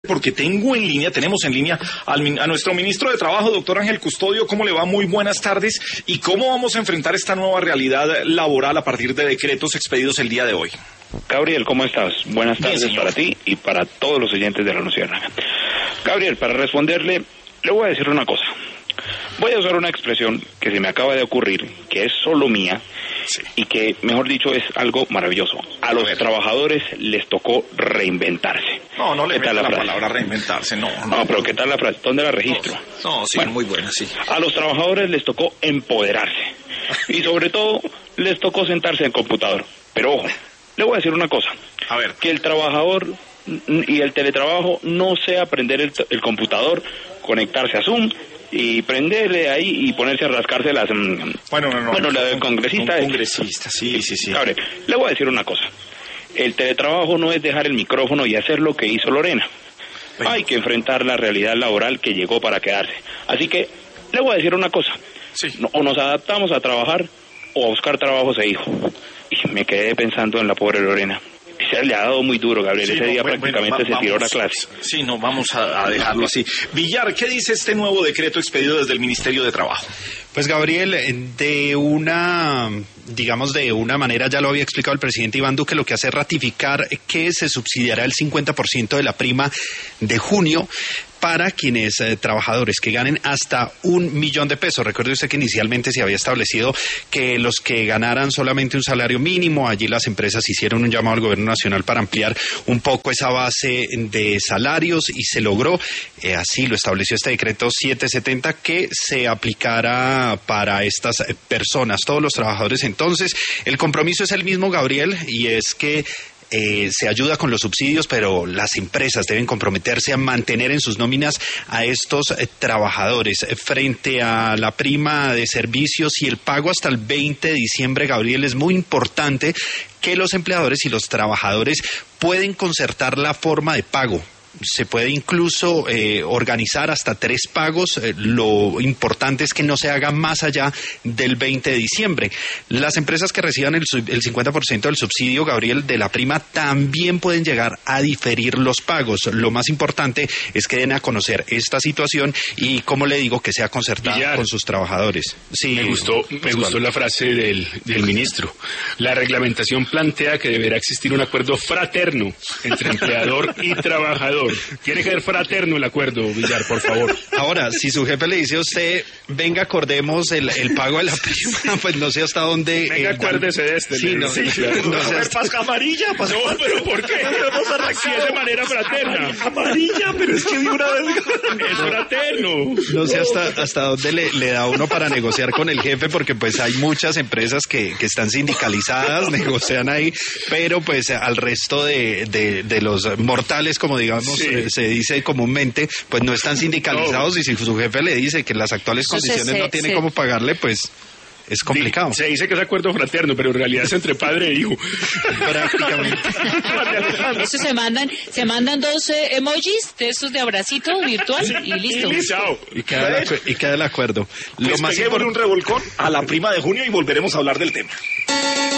porque tenemos en línea a nuestro ministro de Trabajo, doctor Ángel Custodio. ¿Cómo le va? Muy buenas tardes. ¿Y cómo vamos a enfrentar esta nueva realidad laboral a partir de decretos expedidos el día de hoy? Gabriel, ¿cómo estás? Buenas tardes. Bien, para ti y para todos los oyentes de La Luciérnaga. Gabriel, para responderle, le voy a decir una cosa. Voy a usar una expresión que se me acaba de ocurrir, que es solo mía, sí, y que, mejor dicho, es algo maravilloso. A los trabajadores les tocó reinventarse. No le meto la palabra reinventarse, no. No, pero ¿qué tal la frase? ¿Dónde la registro? No, sí, bueno, muy buena, sí. A los trabajadores les tocó empoderarse. Y sobre todo, les tocó sentarse en computador. Pero ojo, le voy a decir una cosa. A ver. Que el trabajador y el teletrabajo no sea aprender el computador, conectarse a Zoom y prenderle ahí y ponerse a rascarse las... Bueno, la del congresista... Congresista, sí. Ahora, le voy a decir una cosa. El teletrabajo no es dejar el micrófono y hacer lo que hizo Lorena. Bueno. Hay que enfrentar la realidad laboral que llegó para quedarse. Así que, le voy a decir una cosa. Sí. O nos adaptamos a trabajar o a buscar trabajo, se dijo. Y me quedé pensando en la pobre Lorena. Se le ha dado muy duro, Gabriel. Sí, ese día prácticamente se tiró la clase. Sí, no, vamos a dejarlo así. Villar, ¿qué dice este nuevo decreto expedido desde el Ministerio de Trabajo? Pues, Gabriel, de una manera, ya lo había explicado el presidente Iván Duque, lo que hace es ratificar que se subsidiará el 50% de la prima de junio para quienes trabajadores que ganen hasta $1.000.000. Recuerde usted que inicialmente se había establecido que los que ganaran solamente un salario mínimo, allí las empresas hicieron un llamado al gobierno nacional para ampliar un poco esa base de salarios y se logró, así lo estableció este decreto 770, que se aplicara para estas personas, todos los trabajadores. Entonces, el compromiso es el mismo, Gabriel, y es que se ayuda con los subsidios, pero las empresas deben comprometerse a mantener en sus nóminas a estos trabajadores. Frente a la prima de servicios y el pago hasta el 20 de diciembre, Gabriel, es muy importante que los empleadores y los trabajadores pueden concertar la forma de pago. Se puede incluso organizar hasta 3 pagos. Lo importante es que no se haga más allá del 20 de diciembre. Las empresas que reciban el 50% del subsidio, Gabriel, de la prima, también pueden llegar a diferir los pagos. Lo más importante es que den a conocer esta situación y, como le digo, que sea concertada Villar, con sus trabajadores. Sí, me gustó la frase del ministro. La reglamentación plantea que deberá existir un acuerdo fraterno entre empleador y trabajador. Tiene que ser fraterno el acuerdo, Villar, por favor. Ahora, si su jefe le dice a usted, venga, acordemos el pago de la prima, pues no sé hasta dónde... Venga, acuérdese de este. Sí, no sé hasta amarilla. No, pero ¿por qué? Si es de manera fraterna. Amarilla, pero es que de una vez... Es fraterno. No sé hasta dónde le da uno para negociar con el jefe, porque pues hay muchas empresas que están sindicalizadas, negocian ahí, pero pues al resto de los mortales, como digamos, sí, se dice comúnmente, pues no están sindicalizados. No. Y si su jefe le dice que en las actuales condiciones no tiene cómo pagarle, pues es complicado. Se dice que es acuerdo fraterno, pero en realidad es entre padre e hijo. Prácticamente. Eso se mandan 2 emojis de esos de abracito virtual y listo. Y queda el acuerdo. Lo más importante, un revolcón a la prima de junio y volveremos a hablar del tema.